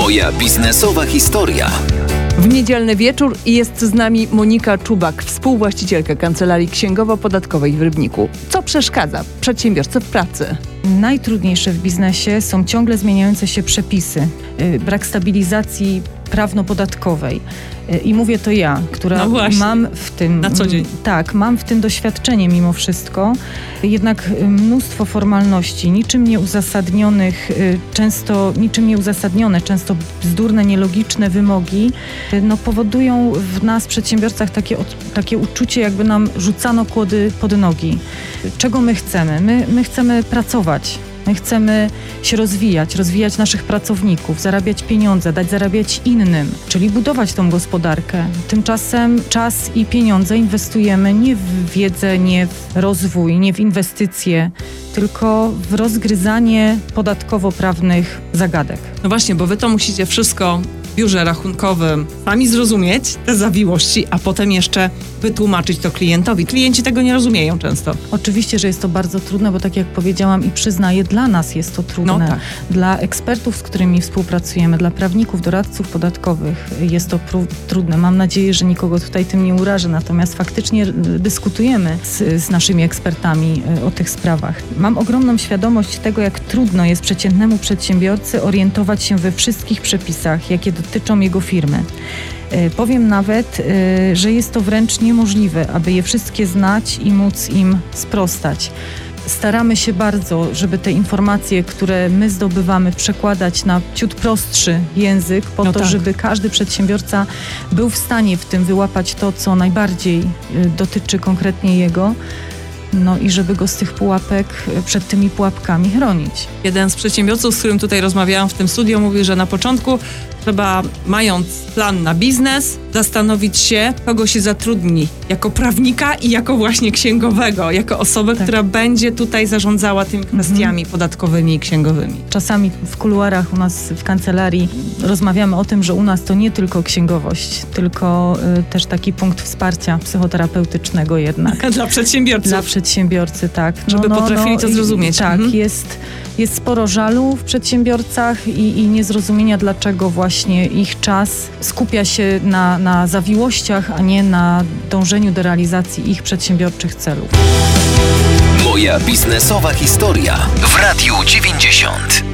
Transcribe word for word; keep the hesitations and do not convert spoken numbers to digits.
Moja biznesowa historia. W niedzielny wieczór jest z nami Monika Czubak, współwłaścicielka Kancelarii Księgowo-Podatkowej w Rybniku. Co przeszkadza przedsiębiorcy w pracy? Najtrudniejsze w biznesie są ciągle zmieniające się przepisy, brak stabilizacji prawno-podatkowej. I mówię to ja, która no mam w tym... Na co dzień. Tak, mam w tym doświadczenie mimo wszystko. Jednak mnóstwo formalności, niczym nieuzasadnionych, często niczym nieuzasadnione, często bzdurne, nielogiczne wymogi, no, powodują w nas, przedsiębiorcach, takie, takie uczucie, jakby nam rzucano kłody pod nogi. Czego my chcemy? My, my chcemy pracować. My chcemy się rozwijać, rozwijać naszych pracowników, zarabiać pieniądze, dać zarabiać innym, czyli budować tą gospodarkę. Tymczasem czas i pieniądze inwestujemy nie w wiedzę, nie w rozwój, nie w inwestycje, tylko w rozgryzanie podatkowo-prawnych zagadek. No właśnie, bo wy to musicie wszystko w biurze rachunkowym sami zrozumieć, te zawiłości, a potem jeszcze wytłumaczyć to klientowi. Klienci tego nie rozumieją często. Oczywiście, że jest to bardzo trudne, bo tak jak powiedziałam i przyznaję, dla nas jest to trudne. No tak. Dla ekspertów, z którymi współpracujemy, dla prawników, doradców podatkowych jest to pró- trudne. Mam nadzieję, że nikogo tutaj tym nie urażę, natomiast faktycznie dyskutujemy z, z naszymi ekspertami o tych sprawach. Mam ogromną świadomość tego, jak trudno jest przeciętnemu przedsiębiorcy orientować się we wszystkich przepisach, jakie dotyczą jego firmy. Powiem nawet, że jest to wręcz niemożliwe, aby je wszystkie znać i móc im sprostać. Staramy się bardzo, żeby te informacje, które my zdobywamy, przekładać na ciut prostszy język, po no to, tak. żeby każdy przedsiębiorca był w stanie w tym wyłapać to, co najbardziej dotyczy konkretnie jego. No i żeby go z tych pułapek, przed tymi pułapkami chronić. Jeden z przedsiębiorców, z którym tutaj rozmawiałam w tym studiu, mówi, że na początku trzeba, mając plan na biznes, zastanowić się, kogo się zatrudni jako prawnika i jako właśnie księgowego, jako osobę, tak. która będzie tutaj zarządzała tymi kwestiami mhm. podatkowymi i księgowymi. Czasami w kuluarach u nas w kancelarii rozmawiamy o tym, że u nas to nie tylko księgowość, tylko y, też taki punkt wsparcia psychoterapeutycznego jednak. Dla przedsiębiorców. Dla przedsiębiorcy, tak. No, Żeby no, potrafili no, to zrozumieć. I, tak, mhm. jest, jest sporo żalu w przedsiębiorcach i, i niezrozumienia, dlaczego właśnie ich czas skupia się na, na zawiłościach, a nie na dążeniu do realizacji ich przedsiębiorczych celów. Moja biznesowa historia w Radiu dziewięćdziesiąt.